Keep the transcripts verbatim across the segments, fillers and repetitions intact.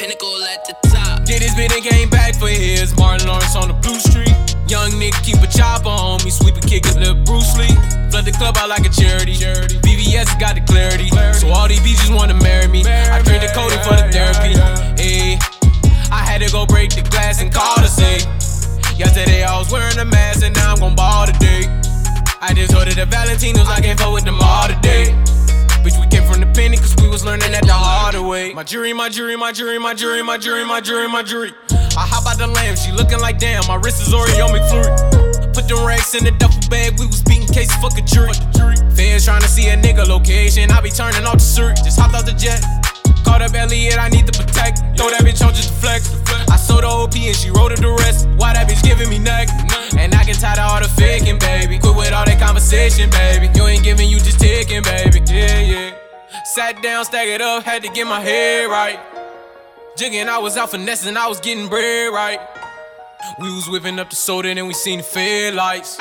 Pinnacle at the top. Did his bit and came back for his. Martin Lawrence on the Blue Street. Young nigga keep a chopper on me. Sweep and kick his little Bruce Lee. Flood the club out like a charity. B V S got the clarity. So all these bitches wanna marry me. I trade the coding for the therapy. Ayy, I had to go break the glass and call to say. Yesterday I was wearing a mask and now I'm gon' ball today. I just ordered the Valentinos, I can't fuck with them all today. Bitch, we came from the penny cause we was learning that the harder way. My jury, my jury, my jury, my jury, my jury, my jury, my jury. I hop out the lamb, she looking like damn, my wrist is Oreo McFlurry. Put them racks in the duffel bag, we was beating cases, fuck a jury. Fans trying to see a nigga location, I be turning off the Surrey. Just hopped out the jet, caught up Elliot, I need to protect. Throw that bitch on just to flex. I sold the O P and she wrote the rest. Why that bitch giving me neck? And I get tired of all the faking, baby. Quit with all that conversation, baby. You ain't giving, you just taking, baby. Yeah, yeah. Sat down, stack it up, had to get my head right. Jigging, I was out finessing, I was getting bread right. We was whipping up the soda and we seen the fed lights.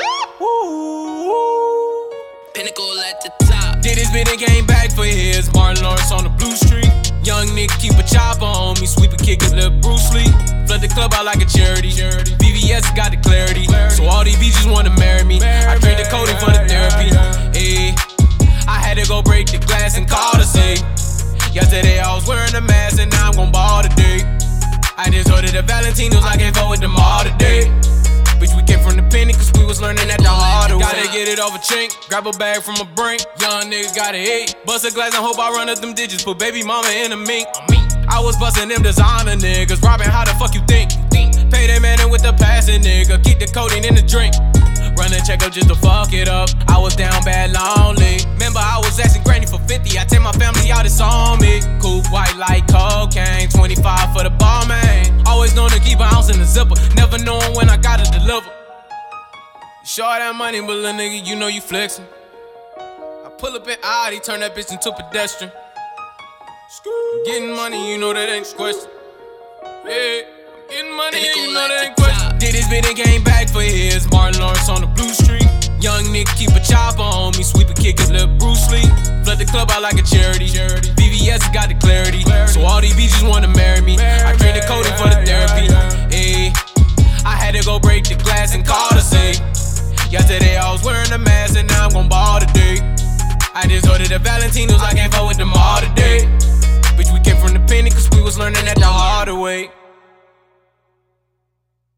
Ooh. Pinnacle at the top. Did his bit and came back for his. Martin Lawrence on the Blue Street. Young nigga keep a chopper on me. Sweep and kick his little Bruce Lee. Flood the club out like a charity. B V S got the clarity. So all these bitches wanna marry me. I trade the coding for the therapy. Ayy, I had to go break the glass and call to say. Yesterday I was wearing a mask and now I'm gon' ball today. I just ordered the Valentinos, I can't fuck with them all today. Bitch, we came from the penny cause we was learning that the harder way. Gotta get it off a chink, grab a bag from a brink. Young nigga got a eight, bust a glass and hope I run up them digits. Put baby mama in a mink. I was busting them designer niggas, robbing how the fuck you think? Pay that man in with the passing nigga, keep the codeine in the drink. Run a check up just to fuck it up. I was down bad lonely. Remember I was asking granny for fifty. I take my family out, it's on me. Cool white like cocaine, twenty-five for the ball man. Always known to keep an ounce in the zipper, never knowing when I gotta deliver. You sure that money, but little nigga, you know you flexing. I pull up in Audi, turn that bitch into pedestrian. I'm getting money, you know that ain't the question. Yeah, I'm getting money, yeah, you know that ain't the question. Did his bit and came back for his. Martin Lawrence on the Blue Street. Young nigga keep a chopper on me. Sweep and kick his little Bruce Lee. Flood the club out like a charity. B V S got the clarity. So all these bitches wanna marry me. I trade the coding for the therapy. Ayy, I had to go break the glass and call to say. Yesterday I was wearing a mask and now I'm gon' ball today. I just ordered the Valentinos, I can't fuck with them all today. Bitch, we came from the penny cause we was learning that the harder way.